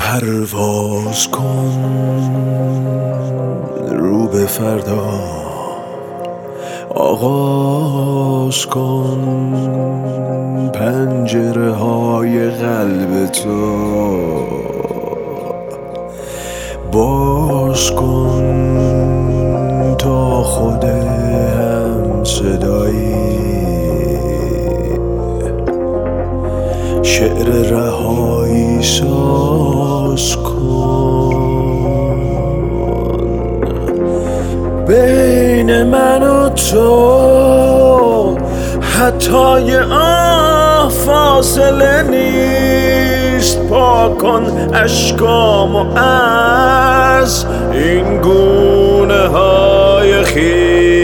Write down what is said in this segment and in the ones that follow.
پرواز کن رو به فردا، آغاز کن پنجره های قلب تو، باز کن تا خود هم صدایی، شعر رهایی ساز کن. بین من و تو حتی یه آه فاصله نیست، پاک کن اشکامو از این گونه های خیس.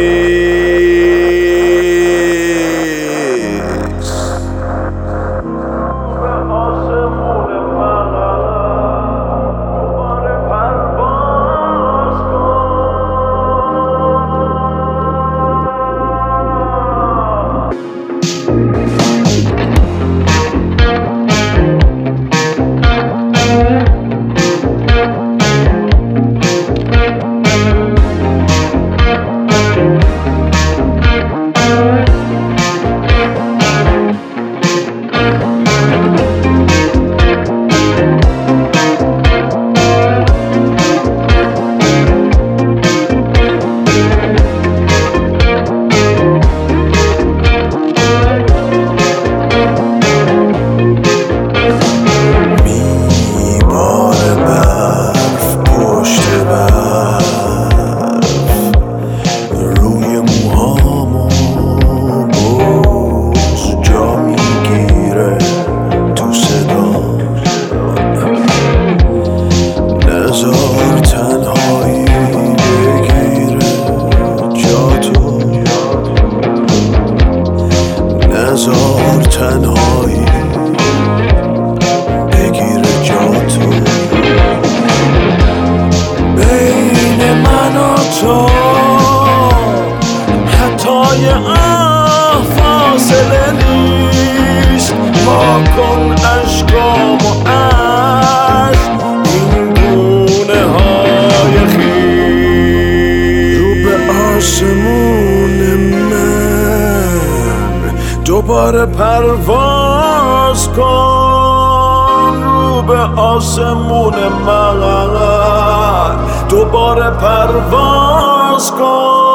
نزار تنهایی بگیر جاتو. بین من و تو حتی یه آه فاصله نیست، پاک کن اشکامو از این گونه های خیس. رو به آسمون دوباره پرواز کن، رو به آسمون من دوباره پرواز کن.